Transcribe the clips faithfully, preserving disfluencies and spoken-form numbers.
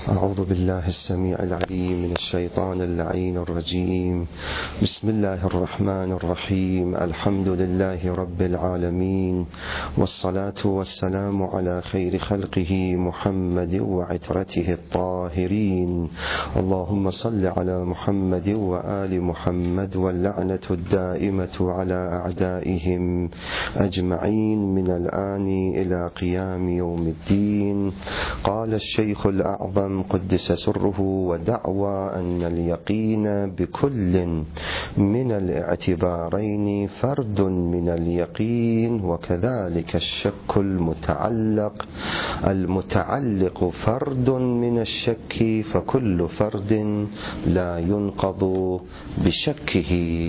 أعوذ بالله السميع العليم من الشيطان اللعين الرجيم. بسم الله الرحمن الرحيم. الحمد لله رب العالمين، والصلاة والسلام على خير خلقه محمد وعترته الطاهرين. اللهم صل على محمد وآل محمد، واللعنة الدائمة على أعدائهم أجمعين من الآن إلى قيام يوم الدين. قال الشيخ الأعظم قدس سره: ودعوى أن اليقين بكل من الاعتبارين فرد من اليقين، وكذلك الشك المتعلق المتعلق فرد من الشك، فكل فرد لا ينقض بشكه.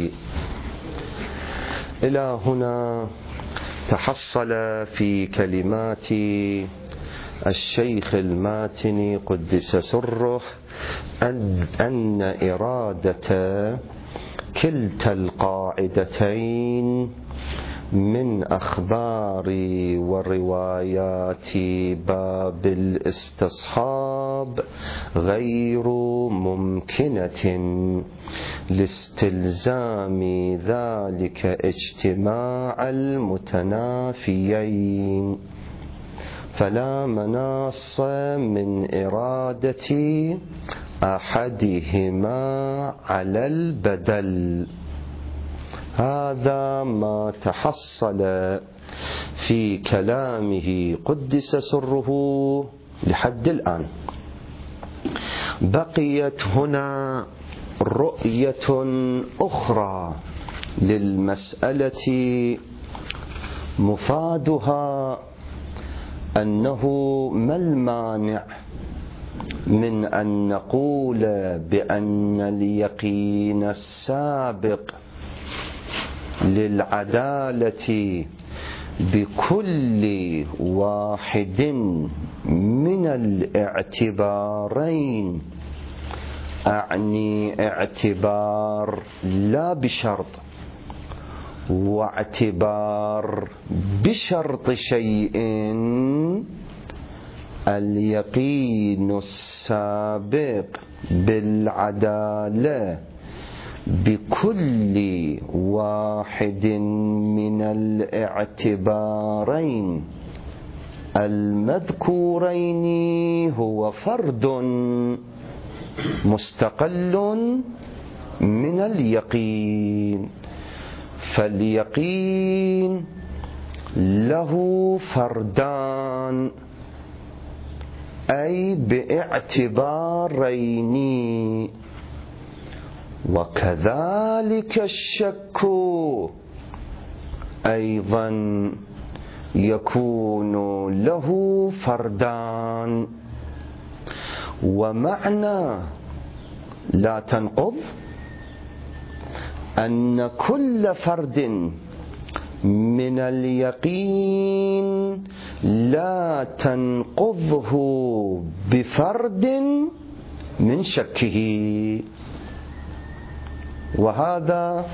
إلى هنا تحصل في كلمات الشيخ الماتني قدس سره أن, أن إرادة كلتا القاعدتين من أخبار وروايات باب الاستصحاب غير ممكنة لاستلزام ذلك اجتماع المتنافيين، فلا مناص من إرادة أحدهما على البدل. هذا ما تحصل في كلامه قدس سره لحد الآن. بقيت هنا رؤية أخرى للمسألة مفادها أنه ما المانع من أن نقول بأن اليقين السابق للعدالة بكل واحد من الاعتبارين، أعني اعتبار لا بشرط واعتبار بشرط شيء، اليقين السابق بالعدالة بكل واحد من الاعتبارين المذكورين هو فرد مستقل من اليقين. فاليقين له فردان، أي باعتبارين، وكذلك الشك أيضا يكون له فردان. ومعنى لا تنقض أن كل فرد من اليقين لا تنقضه بفرد من شكه. وهذا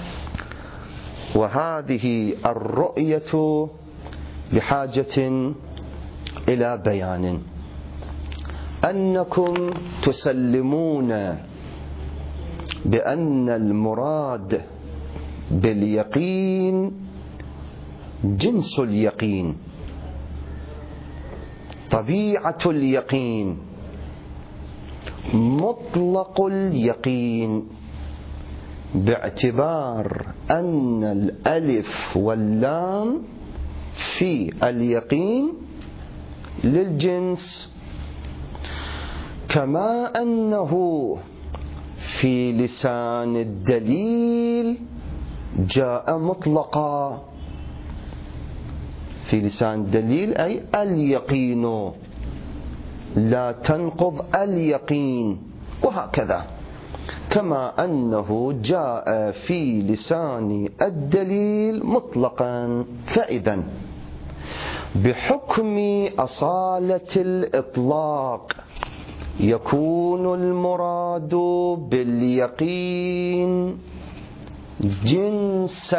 وهذه الرؤية بحاجة إلى بيان. أنكم تسلمون بأن المراد باليقين جنس اليقين، طبيعة اليقين، مطلق اليقين، باعتبار أن الألف واللام في اليقين للجنس، كما أنه في لسان الدليل جاء مطلقا. في لسان الدليل أي اليقين لا تنقض اليقين، وهكذا كما أنه جاء في لسان الدليل مطلقا. فإذا بحكم أصالة الإطلاق يكون المراد باليقين جنس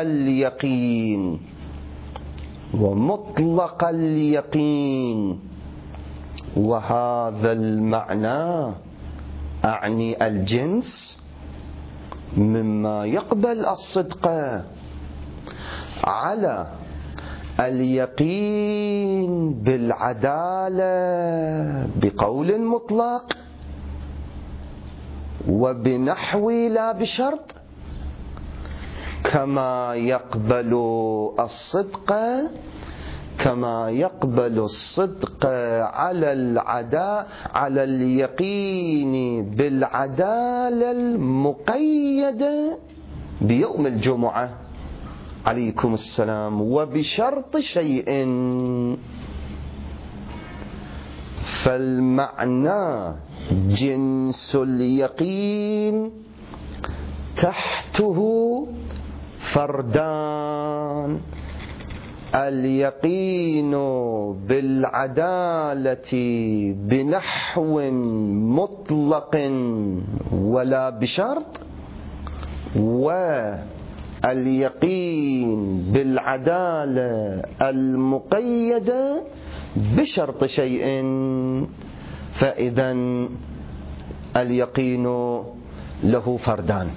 اليقين ومطلق اليقين وهذا المعنى أعني الجنس مما يقبل الصدق على اليقين بالعدالة بقول مطلق وبنحو لا بشرط، كما يقبل الصدق كما يقبل الصدق على العدا على اليقين بالعدالة المقيدة بيوم الجمعة عليكم السلام وبشرط شيء. فالمعنى جنس اليقين تحته فردان: اليقين بالعدالة بنحو مطلق ولا بشرط، واليقين بالعدالة المقيدة بشرط شيء. فإذا اليقين له فردان.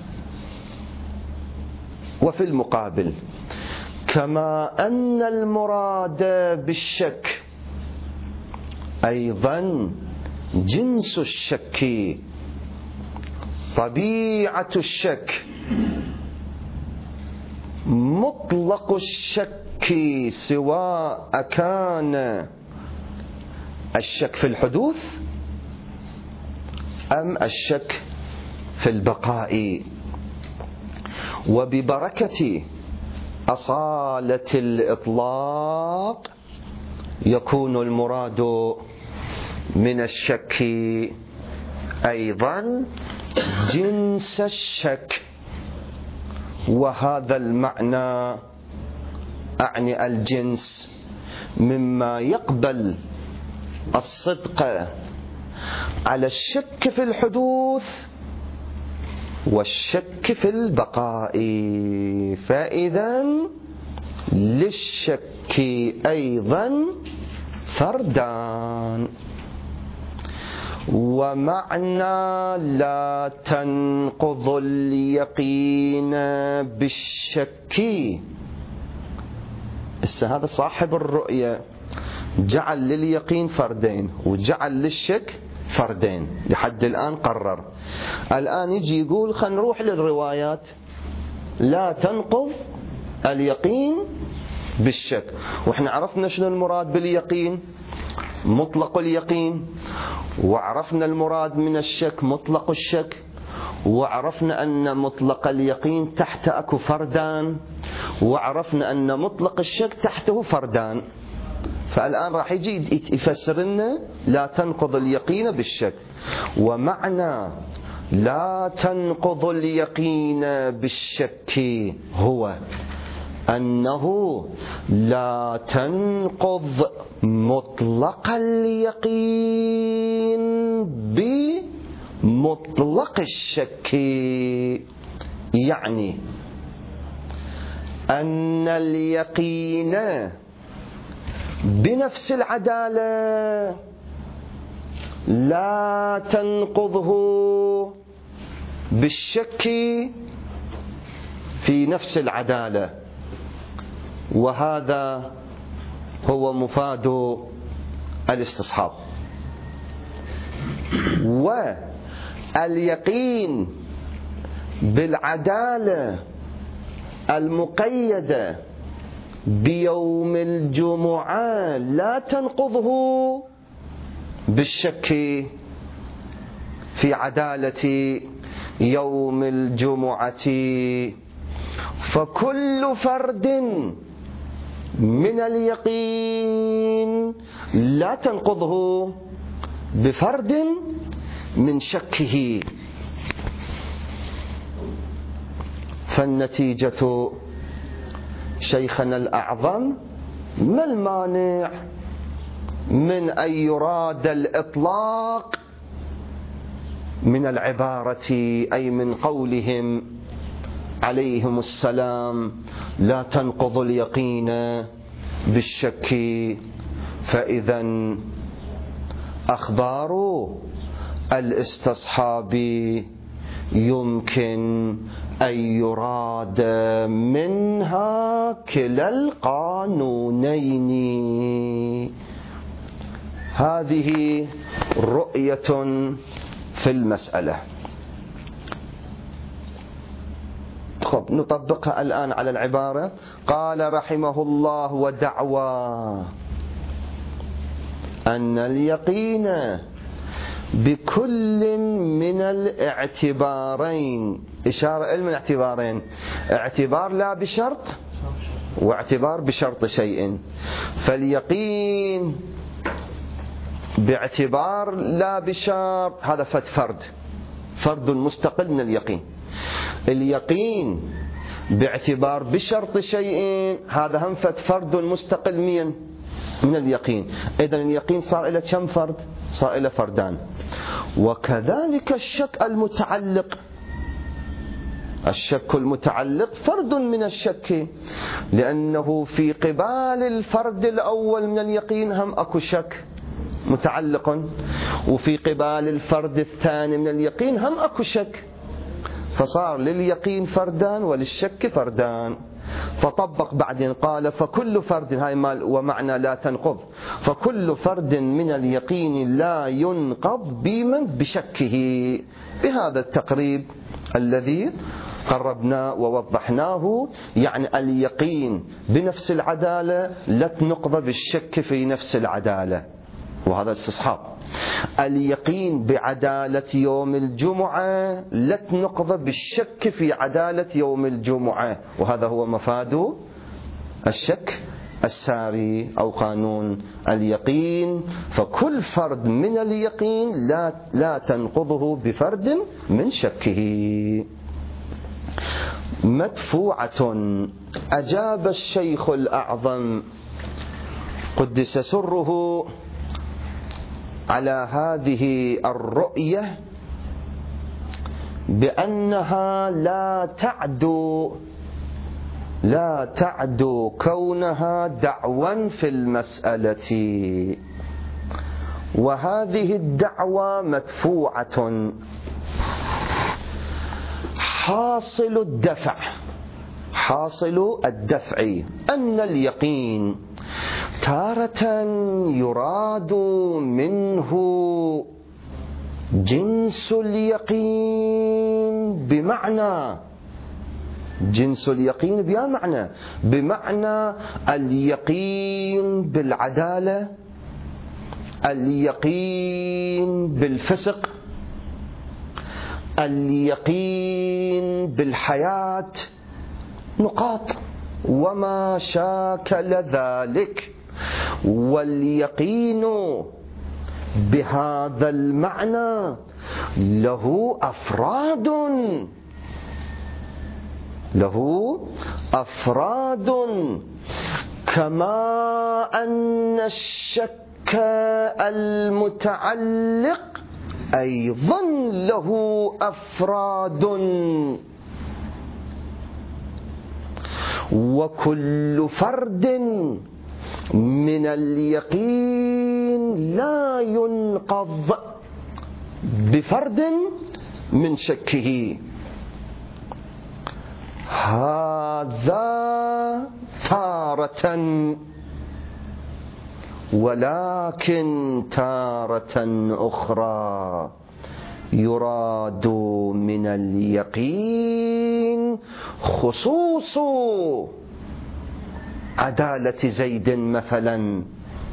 وفي المقابل كما أن المراد بالشك أيضا جنس الشك، طبيعة الشك، مطلق الشك، سواء كان الشك في الحدوث أم الشك في البقاء. وببركة أصالة الإطلاق يكون المراد من الشك أيضا جنس الشك. وهذا المعنى أعني الجنس مما يقبل الصدق على الشك في الحدوث والشك في البقاء. فإذا للشك أيضا فردان. ومعنى لا تنقض اليقين بالشك، هذا صاحب الرؤية جعل لليقين فردين وجعل للشك فردين لحد الآن قرر. الآن يجي يقول خلينا نروح للروايات لا تنقض اليقين بالشك. وإحنا عرفنا شنو المراد باليقين، مطلق اليقين، وعرفنا المراد من الشك مطلق الشك، وعرفنا أن مطلق اليقين تحت أكو فردان، وعرفنا أن مطلق الشك تحته فردان. فالآن راح يجي يفسر لنا لا تنقض اليقين بالشك. ومعنى لا تنقض اليقين بالشك هو أنه لا تنقض مطلق اليقين بمطلق الشك، يعني أن اليقين بنفس العدالة لا تنقضه بالشك في نفس العدالة. وهذا هو مفاد الاستصحاب. واليقين بالعدالة المقيدة بيوم الجمعة لا تنقضه بالشك في عدالة يوم الجمعة. فكل فرد من اليقين لا تنقضه بفرد من شكه. فالنتيجة شيخنا الأعظم ما المانع من أن يراد الإطلاق من العبارة، أي من قولهم عليهم السلام لا تنقض اليقين بالشك. فإذا أخبار الاستصحاب يمكن أن يراد منها كلا القانونين. هذه رؤية في المسألة. طب نطبقها الآن على العبارة. قال رحمه الله: ودعوى أن اليقين بكل من الاعتبارين، إشارة إلى من الاعتبارين، اعتبار لا بشرط واعتبار بشرط شيء. فاليقين باعتبار لا بشرط هذا فد فرد فرد مستقل من اليقين. اليقين باعتبار بشرط شيء هذا هم فد فرد مستقل من من اليقين. إذن اليقين صار إلى كم فرد؟ صار إلى فردان. وكذلك الشك المتعلق، الشك المتعلق فرد من الشك، لأنه في قبال الفرد الأول من اليقين هم أكو شك متعلق، وفي قبال الفرد الثاني من اليقين هم أكو شك، فصار لليقين فردان وللشك فردان. فطبق بعدين قال: فكل فرد، هاي مال ومعنى لا تنقض، فكل فرد من اليقين لا ينقض بمن بشكه. بهذا التقريب الذي قربنا ووضحناه، يعني اليقين بنفس العدالة لا تنقض بالشك في نفس العدالة، وهذا استصحاب. اليقين بعدالة يوم الجمعة لا تنقض بالشك في عدالة يوم الجمعة، وهذا هو مفاد الشك الساري أو قانون اليقين. فكل فرد من اليقين لا لا تنقضه بفرد من شكه. مدفوعة. أجاب الشيخ الأعظم قدس سره على هذه الرؤية بأنها لا تعدو لا تعدو كونها دعوى في المسألة، وهذه الدعوى مدفوعة. حاصل الدفع حاصل الدفع أن اليقين تارة يراد منه جنس اليقين بمعنى جنس اليقين بيا معنى بمعنى اليقين بالعدالة، اليقين بالفسق، اليقين بالحياة، نقاط وما شاكل ذلك. واليقين بهذا المعنى له أفراد له أفراد كما أن الشك المتعلق أيضا له أفراد. وكل فرد من اليقين لا ينقض بفرد من شكه. هذا تارة، ولكن تارة أخرى يراد من اليقين خصوص عدالة زيد مثلا،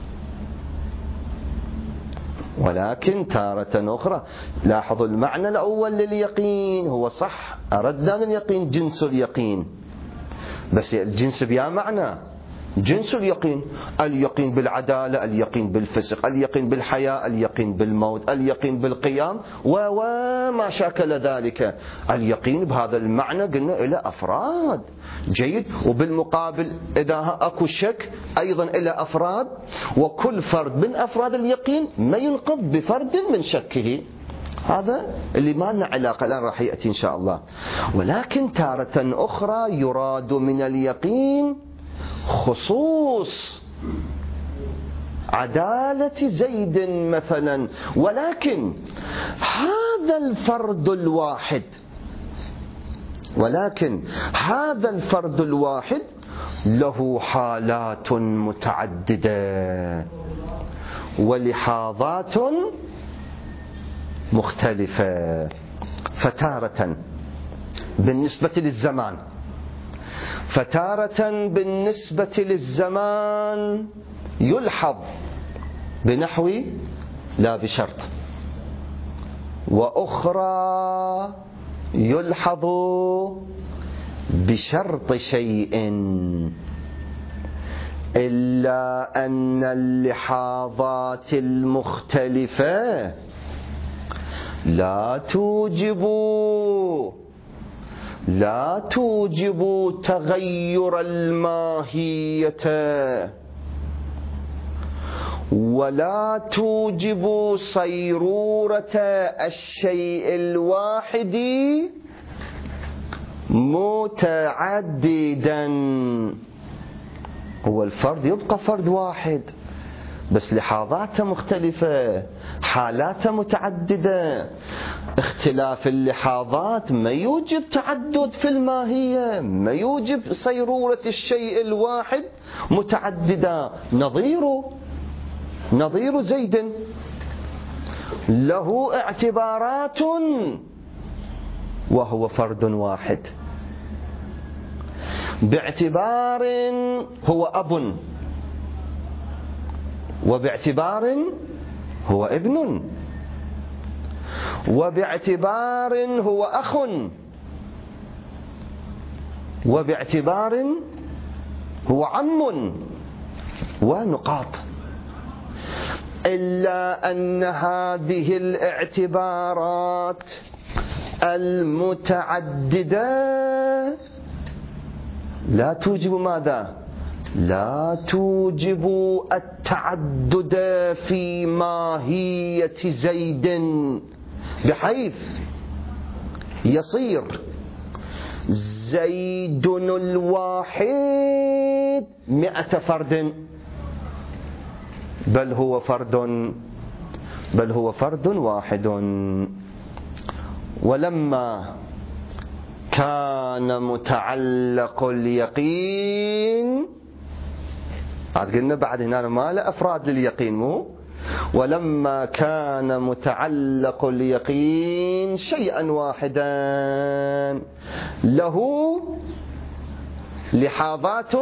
ولكن تارة أخرى. لاحظوا المعنى الأول لليقين هو صح، أردنا من اليقين جنس اليقين، بس الجنس بيا معنى جنس اليقين، اليقين بالعدالة، اليقين بالفسق، اليقين بالحياة، اليقين بالموت، اليقين بالقيام وما شاكل ذلك. اليقين بهذا المعنى قلنا إلى أفراد. جيد. وبالمقابل إذا أكو شك أيضا إلى أفراد، وكل فرد من أفراد اليقين ما ينقض بفرد من شكه. هذا اللي ما لنا علاقة، الآن راح يأتي إن شاء الله. ولكن تارة أخرى يراد من اليقين خصوص عدالة زيد مثلا، ولكن هذا الفرد الواحد ولكن هذا الفرد الواحد له حالات متعددة ولحاظات مختلفة. فتارة بالنسبة للزمان فتارة بالنسبة للزمان يلحظ بنحو لا بشرط، وأخرى يلحظ بشرط شيء، إلا أن اللحاظات المختلفة لا توجب لا توجب تغير الماهية، ولا توجب صيرورة الشيء الواحد متعددا. هو الفرد يبقى فرد واحد بس لحاظاته مختلفة، حالاته متعددة. اختلاف اللحاظات ما يوجب تعدد في الماهية، ما يوجب صيرورة الشيء الواحد متعددة. نظيره نظير زيد له اعتبارات وهو فرد واحد، باعتبار هو أب، وباعتبار هو ابن، وباعتبار هو أخ، وباعتبار هو عم، ونقاط. إلا أن هذه الاعتبارات المتعددة لا توجب ماذا؟ لا توجب التعدد في ماهية زيد، بحيث يصير زيد الواحد مئة فرد، بل هو فرد بل هو فرد واحد. ولما كان متعلق اليقين، عاد قلنا بعد هنا ما له أفراد لليقين، مو ولما كان متعلق اليقين شيئا واحدا له لحاظات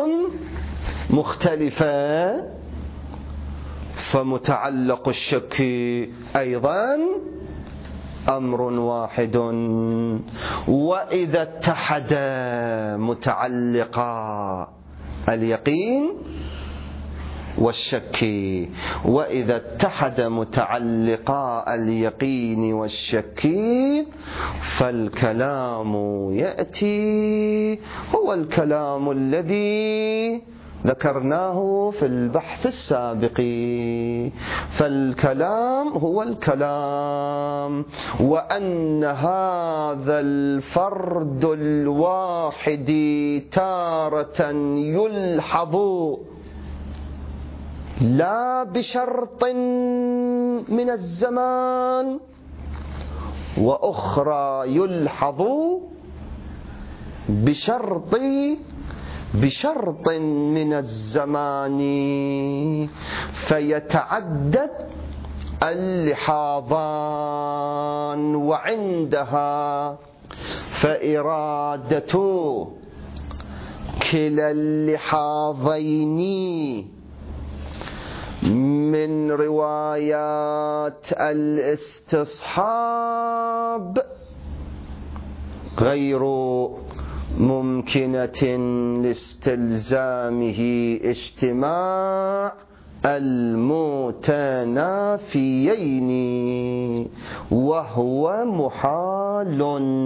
مختلفة، فمتعلق الشك أيضا أمر واحد. وإذا اتحد متعلقا اليقين والشك وإذا اتحد متعلقا اليقين والشك فالكلام يأتي هو الكلام الذي ذكرناه في البحث السابق. فالكلام هو الكلام، وأن هذا الفرد الواحد تارة يلحظ لا بشرط من الزمان، وأخرى يلحظ بشرط بشرط من الزمان، فيتعدد اللحاظان. وعندها فإرادة كلا اللحاظين من روايات الاستصحاب غير ممكنة لاستلزامه اجتماع المتنافيين، وهو محال،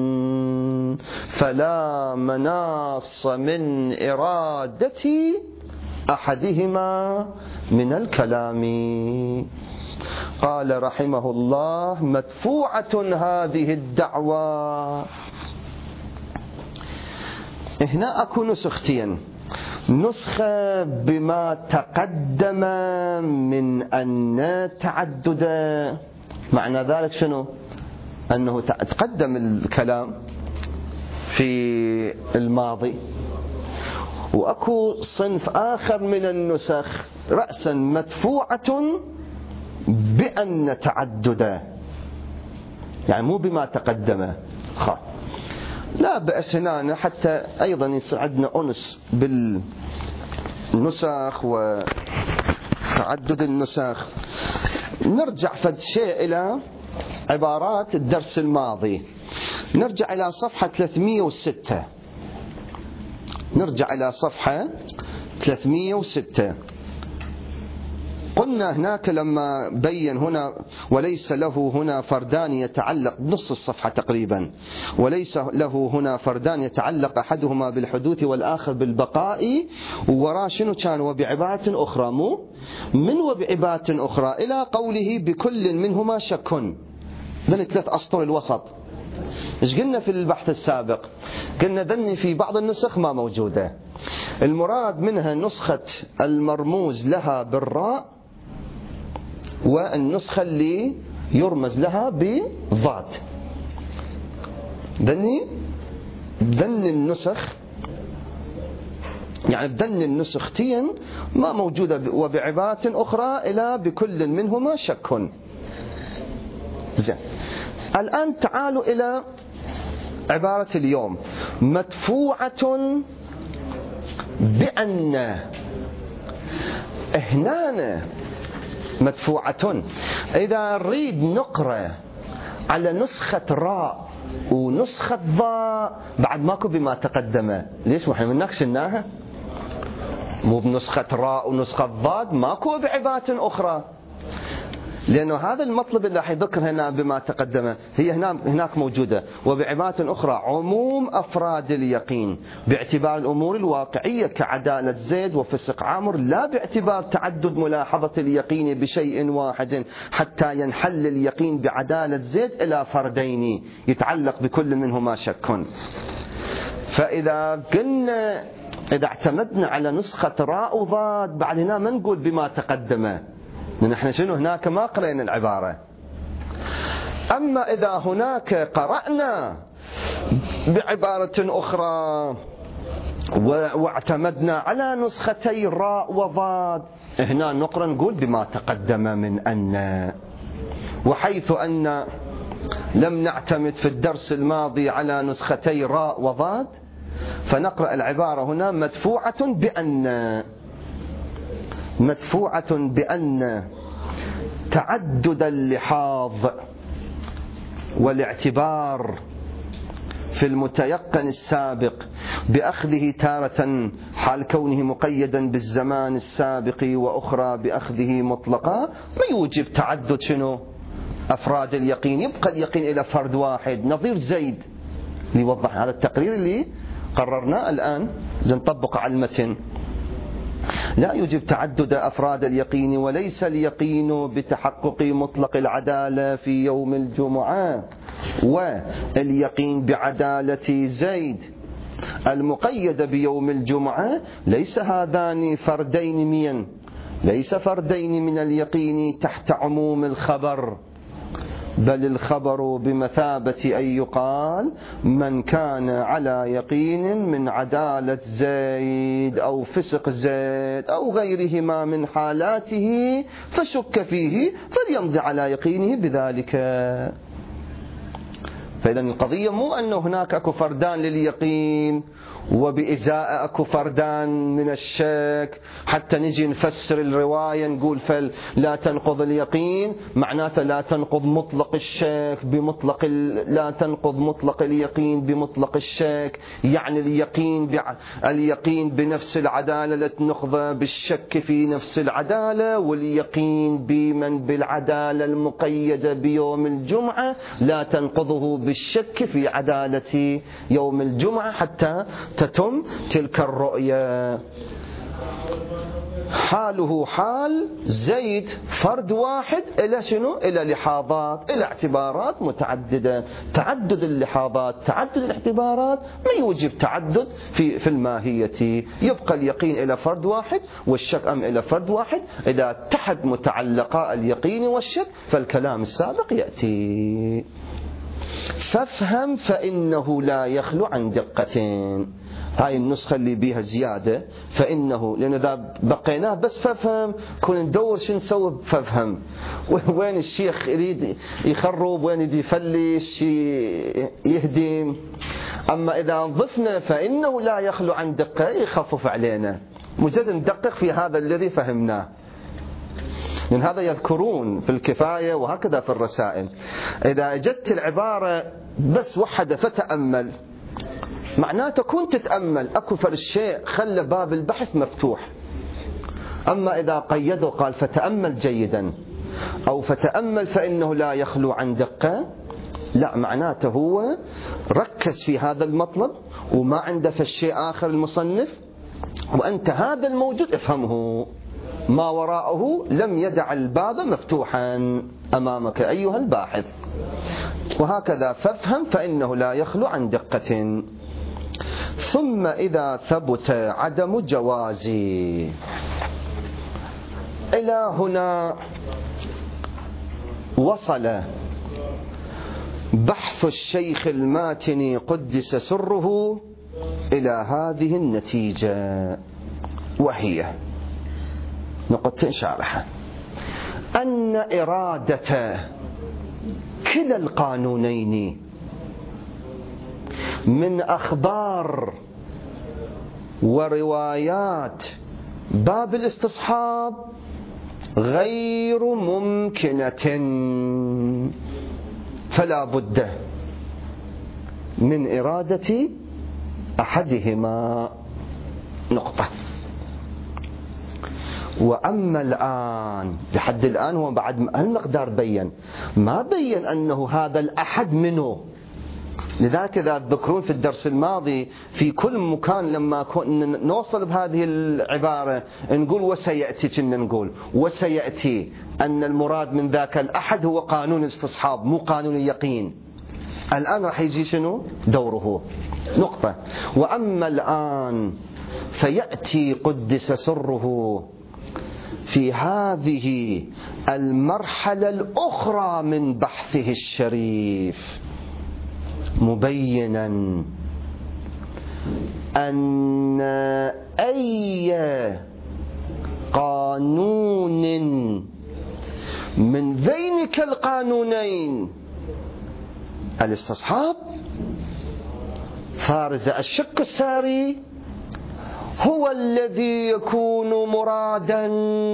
فلا مناص من إرادة أحدهما من الكلام. قال رحمه الله: مدفوعة هذه الدعوة. هنا أكو نسختين، نسخة بما تقدم من أن تعددا. معنى ذلك شنو؟ أنه تقدم الكلام في الماضي، وأكو صنف آخر من النسخ رأسا مدفوعة بأن تعددا، يعني مو بما تقدم. خا لا بأس هنا حتى أيضا يصير عندنا أنس بالنسخ وتعدد النسخ. نرجع فد شيء إلى عبارات الدرس الماضي. نرجع إلى صفحة ثلاثمئة وستة. نرجع إلى صفحة ثلاثمئة وستة. قلنا هناك لما بين هنا وليس له هنا فردان يتعلق بنص الصفحة تقريبا، وليس له هنا فردان يتعلق أحدهما بالحدوث والآخر بالبقاء، وراء شنو كان؟ وبعبارة أخرى، مو من وبعبارة أخرى إلى قوله بكل منهما شك. ذني ثلاث أسطر الوسط. إيش قلنا في البحث السابق؟ قلنا ذني في بعض النسخ ما موجودة، المراد منها نسخة المرموز لها بالراء والنسخة اللي يرمز لها بضاد. ذني ذن النسخ يعني ذن النسختين ما موجودة، وبعبارة أخرى إلى بكل منهما شك. زين، الآن تعالوا إلى عبارة اليوم مدفوعة بأن. هنا مدفوعة إذا نريد نقرأ على نسخة راء ونسخة ضاء بعد ماكو بما تقدم. ليش؟ ما احنا مناقشناها مو بنسخة راء ونسخة ضاد، ماكو بعبارة أخرى، لأنه هذا المطلب اللي راح يذكر هنا بما تقدم هي هنا هناك موجودة. وبعبارة أخرى عموم أفراد اليقين باعتبار الأمور الواقعية كعدالة زيد وفسق عامر، لا باعتبار تعدد ملاحظة اليقين بشيء واحد حتى ينحل اليقين بعدالة زيد إلى فردين يتعلق بكل منهما شك. فإذا قلنا إذا اعتمدنا على نسخة راء وضاد بعد هنا ما نقول بما تقدم، نحن شنو هناك ما قرأنا العبارة. أما إذا هناك قرأنا بعبارة أخرى واعتمدنا على نسختي راء وضاد هنا نقرأ نقول بما تقدم من أن. وحيث أن لم نعتمد في الدرس الماضي على نسختي راء وضاد فنقرأ العبارة هنا مدفوعة بأن. مدفوعة بأن تعدد اللحاظ والاعتبار في المتيقن السابق بأخذه تارة حال كونه مقيدا بالزمان السابق وأخرى بأخذه مطلقا ما يوجب تعدد شنو؟ أفراد اليقين. يبقى اليقين إلى فرد واحد نظير زيد. ليوضح هذا التقرير اللي قررناه الآن نطبق على المتن. لا يوجب تعدد أفراد اليقين، وليس اليقين بتحقق مطلق العدالة في يوم الجمعة، واليقين بعدالة زيد المقيد بيوم الجمعة ليس هذان فردين من ليس فردين من اليقين تحت عموم الخبر، بل الخبر بمثابة أن يقال من كان على يقين من عدالة زيد أو فسق زيد أو غيرهما من حالاته فشك فيه فليمضي على يقينه بذلك. فإذا القضية مو أنه هناك أكو فردان لليقين وبإزاء أكو فردان من الشك حتى نجي نفسر الرواية نقول فلا تنقض اليقين معناته لا تنقض مطلق الشك بمطلق لا تنقض مطلق اليقين بمطلق الشك، يعني اليقين بع... اليقين بنفس العدالة لا تنقض بالشك في نفس العدالة، واليقين بمن بالعدالة المقيدة بيوم الجمعة لا تنقضه بالشك في عدالة يوم الجمعة حتى تتم تلك الرؤية. حاله حال زيد فرد واحد إلى شنو؟ إلى لحاظات، إلى اعتبارات متعددة. تعدد اللحاظات، تعدد الاعتبارات ما يوجب تعدد في في الماهية. يبقى اليقين إلى فرد واحد والشك أم إلى فرد واحد. إذا اتحد متعلقا اليقين والشك فالكلام السابق يأتي. فافهم فإنه لا يخلو عن دقتين. هاي النسخة اللي بيها زيادة فإنه، لأن إذا بقيناه بس فافهم كون ندور شو نسوي فافهم، وين الشيخ يريد يخرب، وين يريد يفلش يهدم. أما إذا ضفنا فإنه لا يخلو عن دقة يخفف علينا، مجرد ندقق في هذا الذي فهمناه. لأن هذا يذكرون في الكفاية وهكذا في الرسائل، إذا أجدت العبارة بس وحدة فتأمل، معناته كنت تتأمل أكو فر الشيء خلى باب البحث مفتوح. أما إذا قيده قال فتأمل جيدا أو فتأمل فإنه لا يخلو عن دقة، لا، معناته هو ركز في هذا المطلب وما عنده في الشيء آخر المصنف، وأنت هذا الموجود افهمه، ما وراءه لم يدع الباب مفتوحا أمامك أيها الباحث. وهكذا فافهم فإنه لا يخلو عن دقة. ثم إذا ثبت عدم جوازي، إلى هنا وصل بحث الشيخ الماتني قدس سره إلى هذه النتيجة، وهي نقطة شارحة: أن إرادة كلا القانونين من أخبار وروايات باب الاستصحاب غير ممكنة، فلا بد من إرادة أحدهما. نقطة. وأما الآن، لحد الآن هو بعد هالمقدار بين، ما بين أنه هذا الأحد منه. لذلك إذا تذكرون في الدرس الماضي في كل مكان لما نوصل بهذه العبارة نقول وسيأتي، كنا نقول وسيأتي أن المراد من ذاك الأحد هو قانون الاستصحاب مو قانون اليقين. الآن راح يجي شنو دوره. نقطة. وأما الآن فيأتي قدس سره في هذه المرحلة الأخرى من بحثه الشريف مبينا أن أي قانون من ذينك القانونين الاستصحاب فارز الشق الساري هو الذي يكون مرادا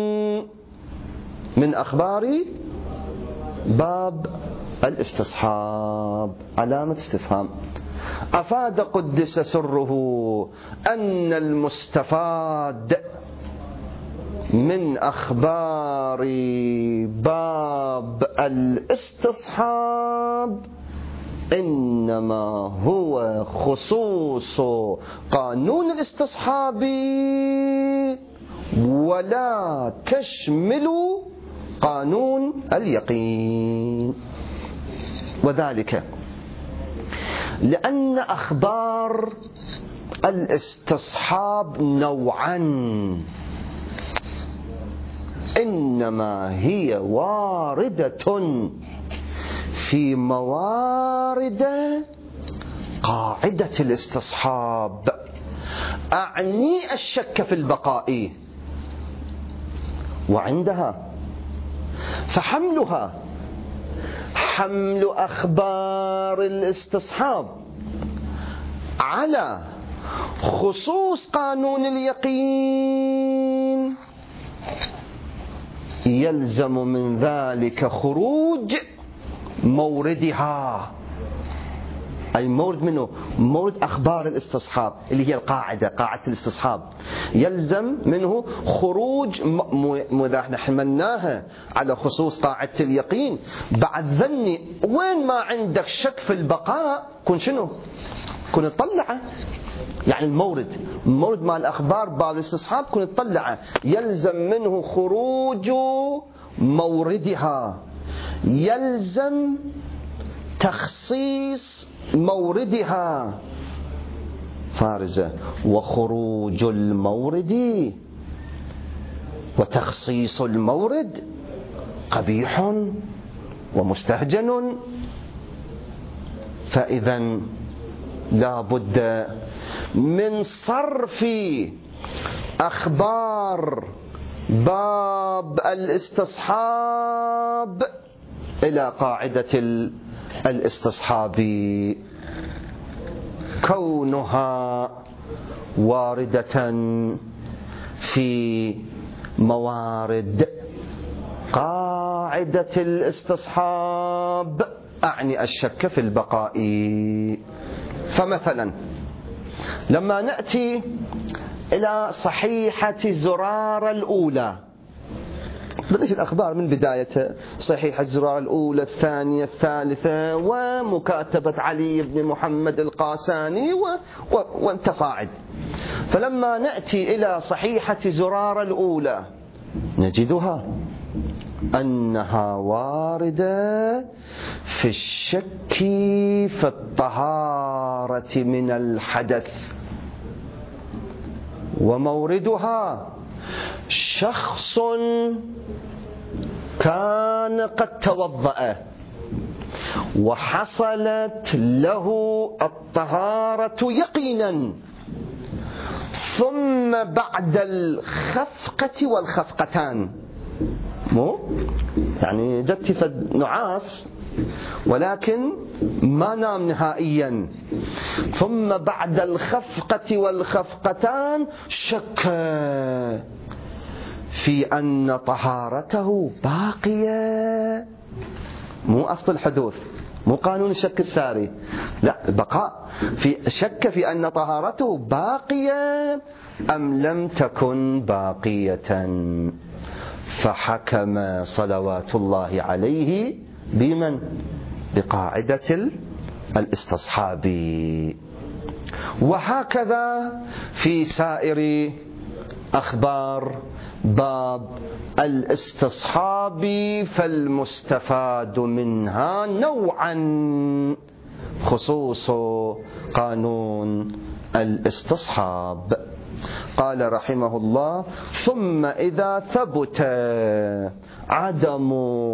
من أخبار باب الاستصحاب. علامة استفهام. أفاد قدس سره أن المستفاد من أخبار باب الاستصحاب إنما هو خصوص قانون الاستصحاب ولا تشمل قانون اليقين. وذلك لأن أخبار الاستصحاب نوعا، إنما هي واردة في موارد قاعدة الاستصحاب، أعني الشك في البقاء، وعندها فحملها حمل أخبار الاستصحاب على خصوص قانون اليقين يلزم من ذلك خروج موردها، أي مورد منه مورد أخبار الاستصحاب اللي هي القاعدة، قاعدة الاستصحاب، يلزم منه خروج مذا احنا حملناها على خصوص قاعدة اليقين. بعد ذني وين ما عندك شك في البقاء كن شنو؟ كن تطلعه، يعني المورد المورد مع الأخبار باب الاستصحاب كن تطلعه يلزم منه خروج موردها، يلزم تخصيص موردها فارزة، وخروج المورد وتخصيص المورد قبيح ومستهجن. فإذا لا بد من صرف أخبار باب الاستصحاب إلى قاعدة الاستصحاب، كونها واردة في موارد قاعدة الاستصحاب، أعني الشك في البقاء. فمثلا لما نأتي إلى صحيحة زرارة الأولى، بدأت الأخبار من بداية صحيحة زرارة الأولى الثانية الثالثة ومكاتبة علي بن محمد القاساني و... و... وانت صاعد. فلما نأتي إلى صحيحة زرارة الأولى نجدها أنها واردة في الشك في الطهارة من الحدث، وموردها شخص كان قد توضأ وحصلت له الطهارة يقينا، ثم بعد الخفقة والخفقتان، مو يعني جت فد نعاس ولكن ما نام نهائيا، ثم بعد الخفقة والخفقتان شك في أن طهارته باقية، مو أصل الحدوث، مو قانون الشك الساري، لا بقاء، في شك في أن طهارته باقية أم لم تكن باقية، فحكم صلوات الله عليه بمن؟ بقاعدة الاستصحاب. وهكذا في سائر أخبار باب الاستصحاب، فالمستفاد منها نوعا خصوص قانون الاستصحاب. قال رحمه الله: ثم إذا ثبت عدم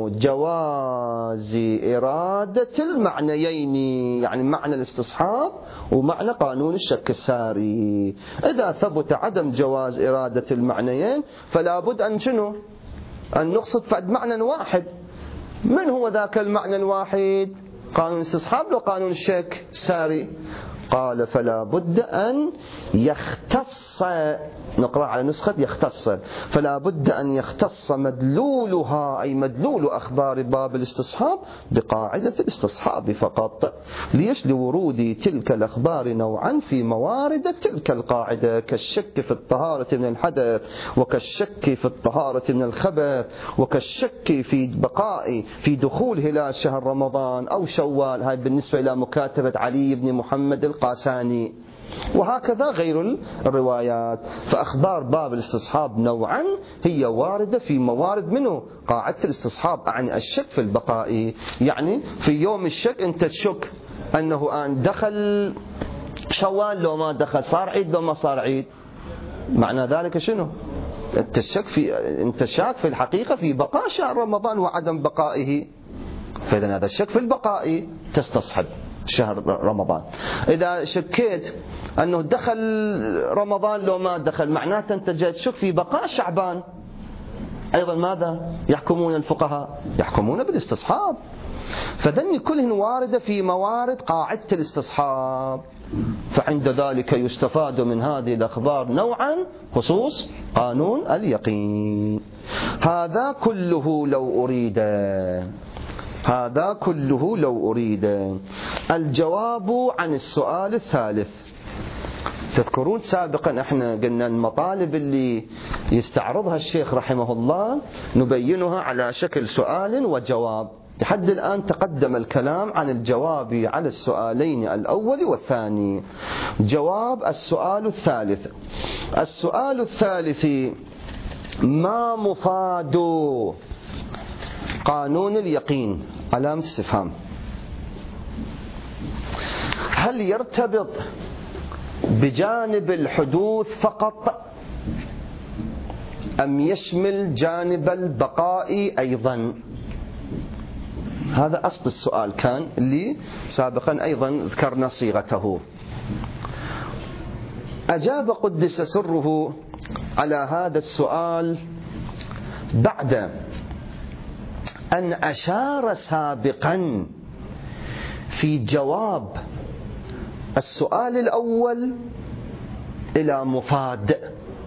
جواز إرادة المعنيين، يعني معنى الاستصحاب ومعنى قانون الشك الساري، إذا ثبت عدم جواز إرادة المعنيين فلا بد أن شنو؟ أن نقصد فد معنى واحد. من هو ذاك المعنى الواحد؟ قانون الاستصحاب لو قانون الشك الساري؟ قال: فلا بد أن يختص، نقرأ على نسخة يختص، فلا بد أن يختص مدلولها، أي مدلول أخبار باب الاستصحاب، بقاعدة الاستصحاب فقط. ليش؟ لورود تلك الأخبار نوعا في موارد تلك القاعدة، كالشك في الطهارة من الحدث، وكالشك في الطهارة من الخبث، وكالشك في بقاء في دخول هلال شهر رمضان أو شوال، هاي بالنسبة إلى مكاتبة علي بن محمد القاساني، وهكذا غير الروايات. فأخبار باب الاستصحاب نوعا هي واردة في موارد منه قاعدة الاستصحاب، عن الشك في البقاء. يعني في يوم الشك أنت تشك أنه أن دخل شوال لو ما دخل، صار عيد لو ما صار عيد، معنى ذلك شنو؟ أنت شك في أنت شاك في الحقيقة في بقاء شهر رمضان وعدم بقائه، فإذا هذا الشك في البقاء تستصحب شهر رمضان. إذا شكيت أنه دخل رمضان لو ما دخل، معناته أنت جاي تشك في بقاء شعبان، أيضا ماذا يحكمون الفقهاء؟ يحكمون بالاستصحاب. فذني كلهن واردة في موارد قاعدة الاستصحاب، فعند ذلك يستفاد من هذه الأخبار نوعا خصوص قانون اليقين. هذا كله لو أريد هذا كله لو أريد الجواب عن السؤال الثالث. تذكرون سابقا احنا قلنا المطالب اللي يستعرضها الشيخ رحمه الله نبينها على شكل سؤال وجواب. لحد الآن تقدم الكلام عن الجواب على السؤالين الأول والثاني. جواب السؤال الثالث. السؤال الثالث: ما مفاد قانون اليقين؟ علامة استفهام. هل يرتبط بجانب الحدوث فقط أم يشمل جانب البقاء أيضا؟ هذا أصل السؤال كان اللي سابقا أيضا ذكرنا صيغته. أجاب قدس سره على هذا السؤال بعد أن أشار سابقا في جواب السؤال الأول إلى مفاد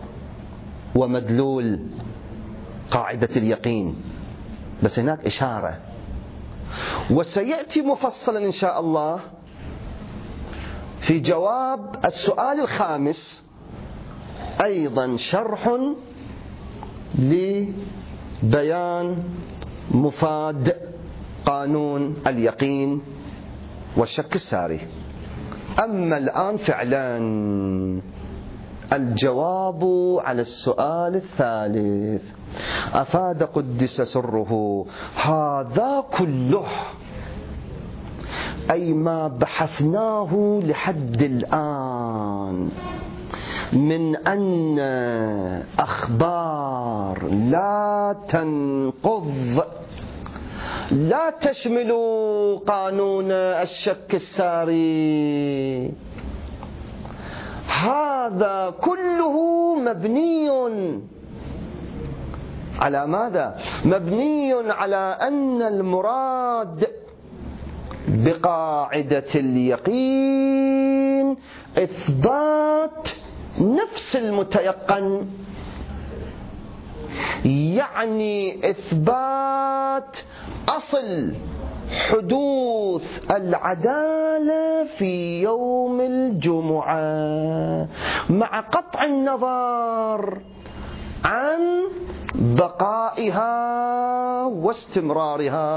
ومدلول قاعدة اليقين، بس هناك إشارة، وسيأتي مفصلا إن شاء الله في جواب السؤال الخامس أيضا شرح لبيان مفاد قانون اليقين والشك الساري. أما الآن فعلا الجواب على السؤال الثالث. أفاد قدس سره هذا كله، أي ما بحثناه لحد الآن من أن أخبار لا تنقض لا تشمل قانون الشك الساري، هذا كله مبني على ماذا؟ مبني على أن المراد بقاعدة اليقين إثبات نفس المتيقن، يعني إثبات أصل حدوث العدالة في يوم الجمعة مع قطع النظر عن بقائها واستمرارها.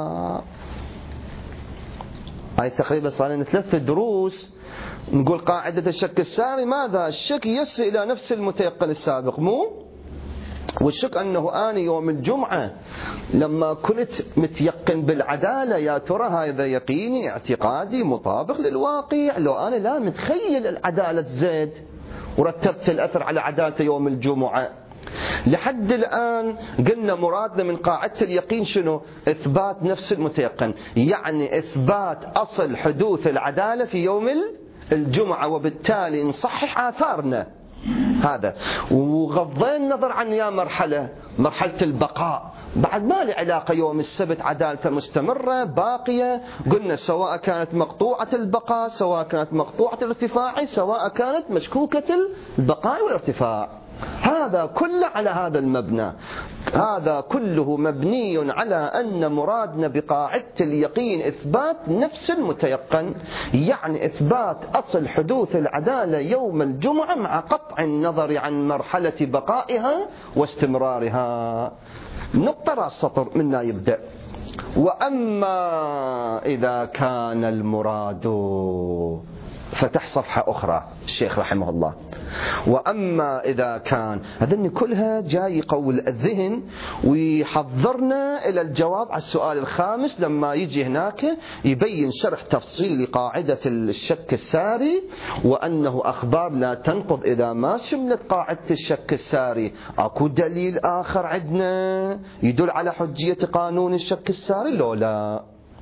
هاي تقريبا صار لنا ثلاث دروس نقول قاعدة الشك الساري ماذا؟ الشك يصل إلى نفس المتيقن السابق، مو والشك أنه أنا يوم الجمعة لما كنت متيقن بالعدالة يا ترى هذا يقيني اعتقادي مطابق للواقع لو أنا لا متخيل العدالة زيد ورتبت الأثر على عدالة يوم الجمعة. لحد الآن قلنا مرادنا من قاعدة اليقين شنو؟ إثبات نفس المتيقن، يعني إثبات أصل حدوث العدالة في يوم الجمعة، وبالتالي نصحح آثارنا هذا. وغضين النظر عن يا مرحلة مرحلة البقاء، بعد ما لي علاقة يوم السبت عدالة مستمرة باقية، قلنا سواء كانت مقطوعة البقاء سواء كانت مقطوعة الارتفاع سواء كانت مشكوكة البقاء والارتفاع. هذا كله على هذا المبنى، هذا كله مبني على أن مرادنا بقاعدة اليقين إثبات نفس المتيقن، يعني إثبات أصل حدوث العدالة يوم الجمعة مع قطع النظر عن مرحلة بقائها واستمرارها. نقطة رأس السطر منا يبدأ: وأما إذا كان المراد، فتح صفحة أخرى الشيخ رحمه الله، وأما إذا كان، هذني كلها جاي قول الذهن ويحضرنا إلى الجواب على السؤال الخامس لما يجي هناك يبين شرح تفصيل لقاعدة الشك الساري، وأنه أخبار لا تنقض إذا ما شملت قاعدة الشك الساري. أكو دليل آخر عندنا يدل على حجية قانون الشك الساري لو لا؟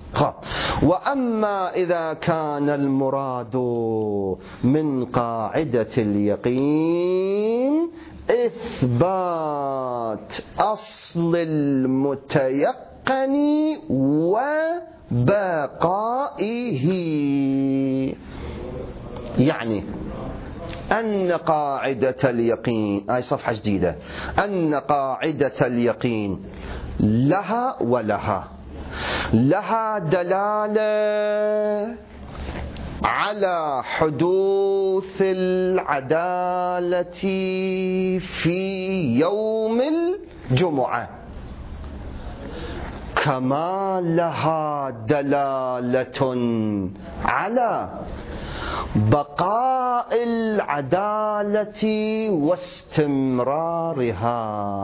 وأما إذا كان المراد من قاعدة اليقين إثبات أصل المتيقن وبقائه، يعني أن قاعدة اليقين، هاي صفحة جديدة، أن قاعدة اليقين لها ولها لها دلالة على حدوث العدالة في يوم الجمعة كما لها دلالة على بقاء العدالة واستمرارها.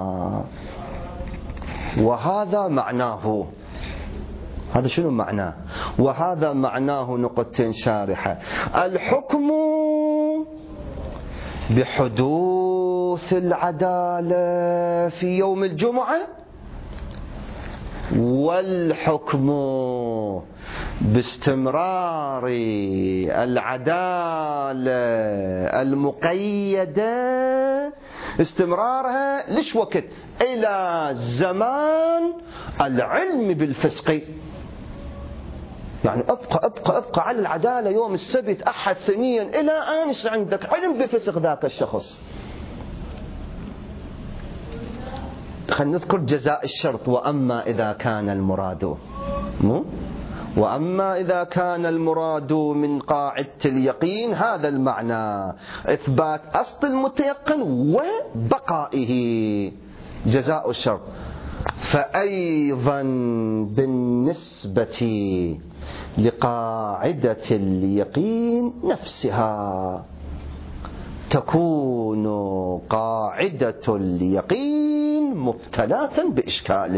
وهذا معناه، هذا شنو معناه؟ وهذا معناه نقطتين شارحة: الحكم بحدوث العدالة في يوم الجمعة، والحكم باستمرار العدالة المقيدة، استمرارها ليش وقت؟ إلى زمان العلم بالفسق. يعني ابقى ابقى ابقى على العدالة يوم السبت أحد ثنيا إلى أن يصير عندك علم بفسق ذاك الشخص. خلينا نذكر جزاء الشرط: وأما إذا كان المراد مو وأما إذا كان المراد من قاعدة اليقين هذا المعنى، إثبات أصل المتيقن وبقائه، جزاء الشرط. فأيضا بالنسبة لقاعدة اليقين نفسها تكون قاعدة اليقين مبتلاة بإشكال.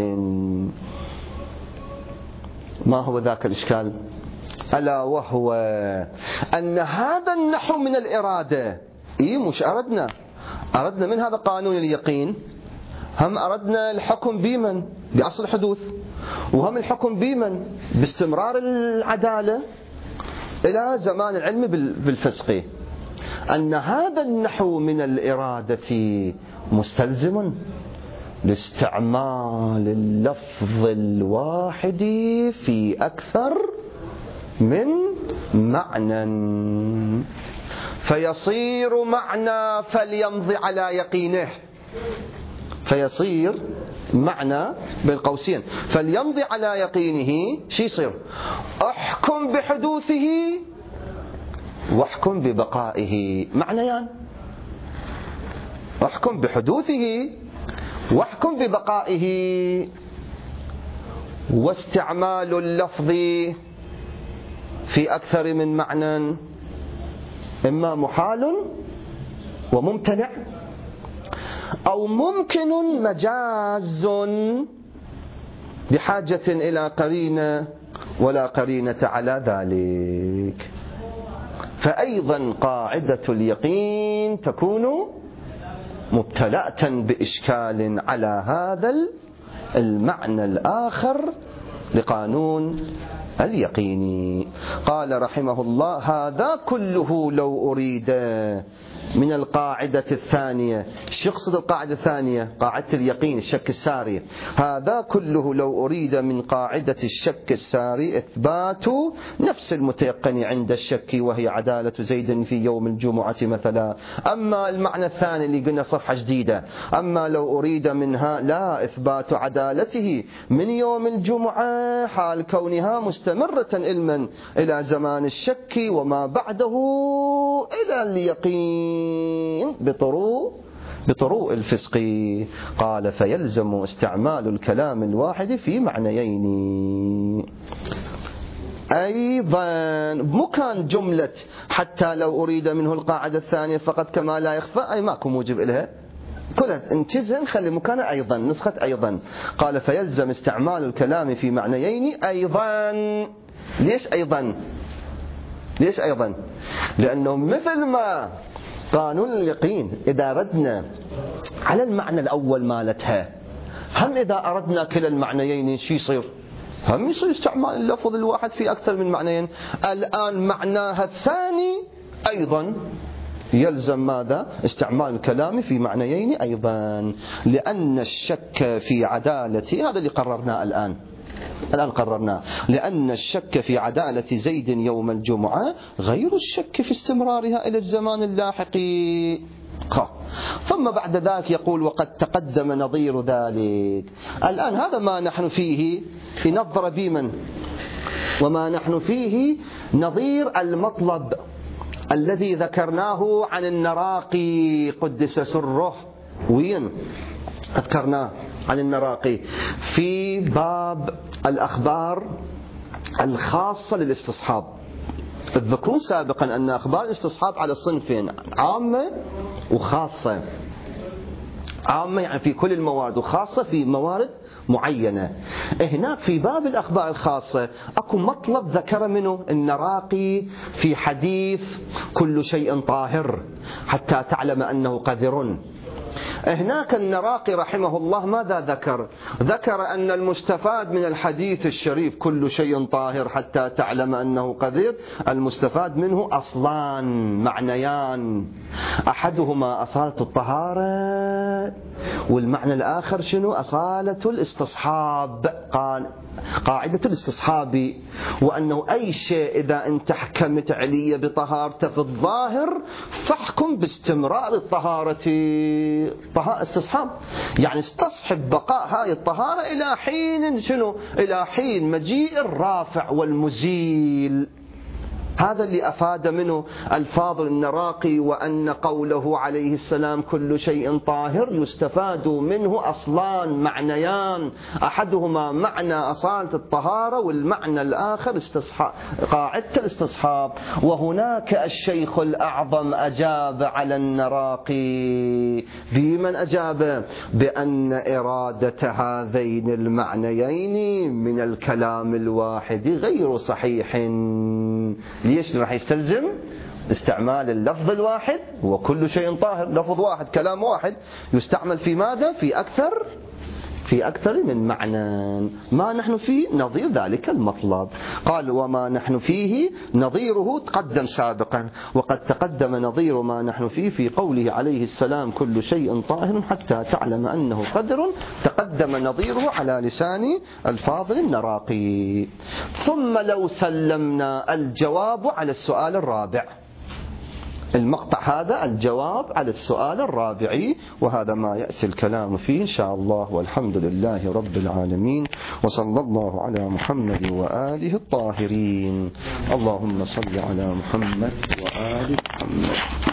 ما هو ذاك الإشكال؟ ألا وهو أن هذا النحو من الإرادة. إيه مش أردنا أردنا من هذا قانون اليقين، هم أردنا الحكم بمن؟ بأصل الحدوث، وهم الحكم بمن؟ باستمرار العدالة إلى زمان العلم بالفسق. أن هذا النحو من الإرادة مستلزم لاستعمال اللفظ الواحد في أكثر من معنى، فيصير معنى فليمضي على يقينه، فيصير معنى بين قوسين فليمضي على يقينه. شي يصير؟ احكم بحدوثه واحكم ببقائه، معنيان: احكم بحدوثه واحكم ببقائه. واستعمال اللفظ في أكثر من معنى إما محال وممتنع، أو ممكن مجاز بحاجة إلى قرينة ولا قرينة على ذلك. فأيضا قاعدة اليقين تكون مبتلأة بإشكال على هذا المعنى الآخر لقانون اليقين. قال رحمه الله: هذا كله لو أريد من القاعدة الثانية. شو يقصد القاعدة الثانية؟ قاعدة اليقين، الشك الساري. هذا كله لو أريد من قاعدة الشك الساري إثبات نفس المتيقن عند الشك، وهي عدالة زيد في يوم الجمعة مثلا. أما المعنى الثاني اللي قلنا صفحة جديدة: أما لو أريد منها لا إثبات عدالته من يوم الجمعة حال كونها مستمرة علما إلى زمان الشك وما بعده إلى اليقين بطروء بطروء الفسق. قال: فيلزم استعمال الكلام الواحد في معنيين. أيضا مو كان جملة حتى لو أريد منه القاعدة الثانية فقط كما لا يخفى، أي ماكو موجب إلها، كلها انتزها نخلي مكانها أيضا، نسخة أيضا. قال: فيلزم استعمال الكلام في معنيين أيضا. ليش أيضا؟ ليش أيضا؟ لأنه مثل ما قانون اليقين إذا أردنا على المعنى الأول مالتها، هم إذا أردنا كلا المعنيين شو يصير؟ هم يصير استعمال اللفظ الواحد في أكثر من معنيين. الآن معناها الثاني أيضا يلزم ماذا؟ استعمال الكلام في معنيين أيضا، لأن الشك في عدالة، هذا اللي قررناه الآن الآن قررناه، لأن الشك في عدالة زيد يوم الجمعة غير الشك في استمرارها إلى الزمان اللاحق. ثم بعد ذلك يقول: وقد تقدم نظير ذلك. الآن هذا ما نحن فيه في نظر بمن، وما نحن فيه نظير المطلب الذي ذكرناه عن النراقي قدس سره. وين ذكرناه؟ عن النراقي في باب الأخبار الخاصة للاستصحاب. تذكرون سابقا أن أخبار الاستصحاب على صنفين: عامة وخاصة. عامة يعني في كل الموارد، وخاصة في موارد معينة. هناك في باب الأخبار الخاصة أكو مطلب ذكر منه النراقي في حديث كل شيء طاهر حتى تعلم أنه قذر. هناك النراقي رحمه الله ماذا ذكر؟ ذكر أن المستفاد من الحديث الشريف كل شيء طاهر حتى تعلم أنه قذر، المستفاد منه أصلان معنيان: أحدهما أصالة الطهارة، والمعنى الآخر شنو؟ أصالة الاستصحاب. قال قاعدة الاستصحاب، وأنه أي شيء إذا أنت حكمت عليه بطهارته في الظاهر فاحكم باستمرار الطهارة. طهارة استصحاب يعني استصحب بقاء هاي الطهارة إلى حين شنو؟ إلى حين مجيء الرافع والمزيل. هذا اللي أفاد منه الفاضل النراقي، وأن قوله عليه السلام كل شيء طاهر يستفاد منه أصلان معنيان: أحدهما معنى أصالة الطهارة، والمعنى الآخر استصحاب، قاعدة الاستصحاب. وهناك الشيخ الأعظم أجاب على النراقي بمن أجاب؟ بأن إرادة هذين المعنيين من الكلام الواحد غير صحيح. ليش؟ راح يستلزم استعمال اللفظ الواحد، وكل شيء طاهر لفظ واحد كلام واحد يستعمل في ماذا؟ في أكثر في أكثر من معنى. ما نحن فيه نظير ذلك المطلب. قال وما نحن فيه نظيره تقدم سابقا، وقد تقدم نظير ما نحن فيه في قوله عليه السلام كل شيء طاهر حتى تعلم أنه قدر، تقدم نظيره على لسان الفاضل النراقي. ثم لو سلمنا الجواب على السؤال الرابع، المقطع هذا الجواب على السؤال الرابع، وهذا ما يأتي الكلام فيه إن شاء الله. والحمد لله رب العالمين، وصلى الله على محمد وآله الطاهرين. اللهم صل على محمد وآل محمد.